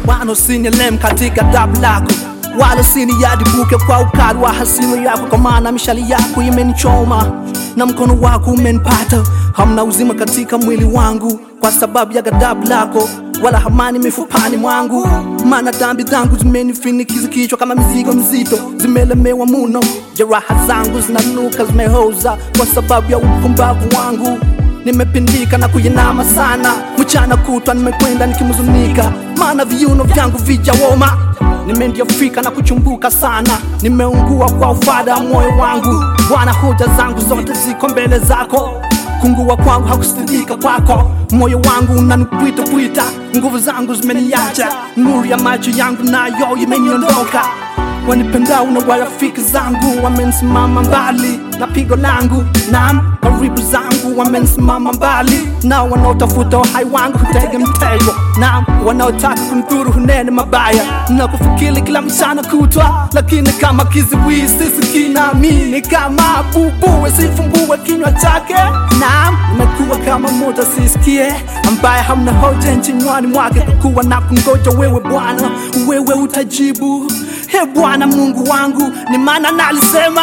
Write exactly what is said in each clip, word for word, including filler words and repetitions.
wano sinilem katika dabu lako, wala siniyadibuke kwa ukali wa hasira yako, kwa maana mishali yako imenichoma na mkono wako umenipata. Hamna uzima katika mwili wangu kwa sababu ya ghadhabu lako, wala hamani mifupani mwangu, maana dhambi zangu zimenifinikiza kichwa kama mizigo mzito, zimelemewa muno. Jeraha zangu zinanuka zimehoza kwa sababu ya upumbavu wangu. Nimepindika na kuinama sana, mchana kutwa nimekwenda nikimhuzunika, maana viuno vyangu vijawoma. Nimendiafika na kuchumbuka sana, nimeungua kwa ufada moyo wangu. Bwana, hoja zangu zote ziko mbele zako, kungua kwangu hakusidika kwako. Moyo wangu unanipwita pwita, nguvu zangu zimeniacha, nuru ya macho yangu nayo imeniondoka. Wanipendao na warafiki zangu wamenisimama mbali na pigo langu, naam, karibu zangu wamenisimama mbali, na wanaotafuta uhai wangu hutega mtego, naam, wanaotaka kunidhuru hunene mabaya na kufikiri kila mchana kutwa, lakini kama kiziwizi sisikii naamini, kama bubuwe sifumbue kinywa chake, naam, nimekuwa kama moto sisikie, ambaye hamna hoja nchinywani mwake, kuwa na kungoja wewe Bwana, wewe utajibu. He Bwana Mungu wangu, ni maana nalisema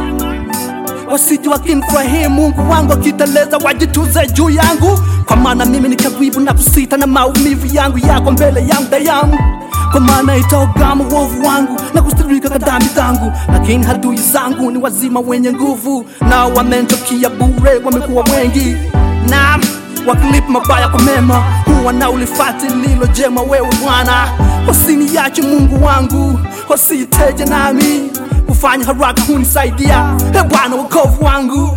wasije wakinifurahia Mungu wangu, akiteleza wajituze juu yangu, kwa maana mimi ni karibu na kusita na maumivu yangu yako mbele yangu dayamu, kwa maana itaogama uovu wangu na kustirika kwa dhambi zangu. Lakini adui zangu ni wazima wenye nguvu, na wamenichukia bure, wamekuwa wengi, naam, wakilipa mabaya kwa mema, huwa na ulifati lilo jema wewe Bwana. Usiniache Mungu wangu, usiteje nami, ufanye haraka kunisaidia, he Bwana wokovu wangu.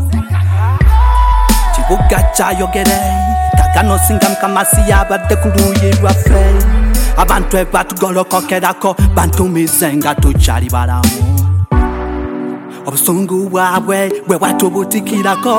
Chibuga chayogere kagano singam kamasi yabade kuluyirwa fe, abantu ebatugolokokerako bantumizenga tuchali baramu, obusungu bwawe bwe watubutikirako,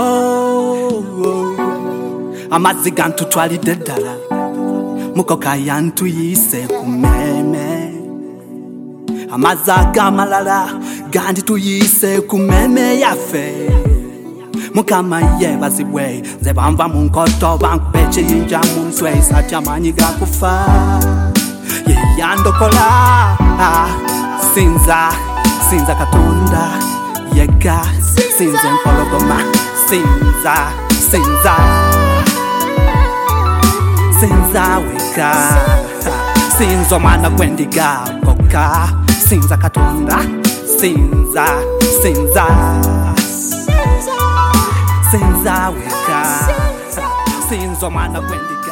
amazi gantutwalidde ddala, mukoka yantuyise kumeme, amazi agamalala gandi tuyise kumeme yaffe. Mukama yebazibwe nze banva mu nkoto bankube ekiyinja mu nswe, sakyamanyi gakufa yeyandokola. Sinza sinza Katonda yega, sinza empologoma, sinza sinza sinza weka, sinza omwana gwendiga koka, sinza Katonda, sinza sinza sinza weka, sinza omwana gwendiga.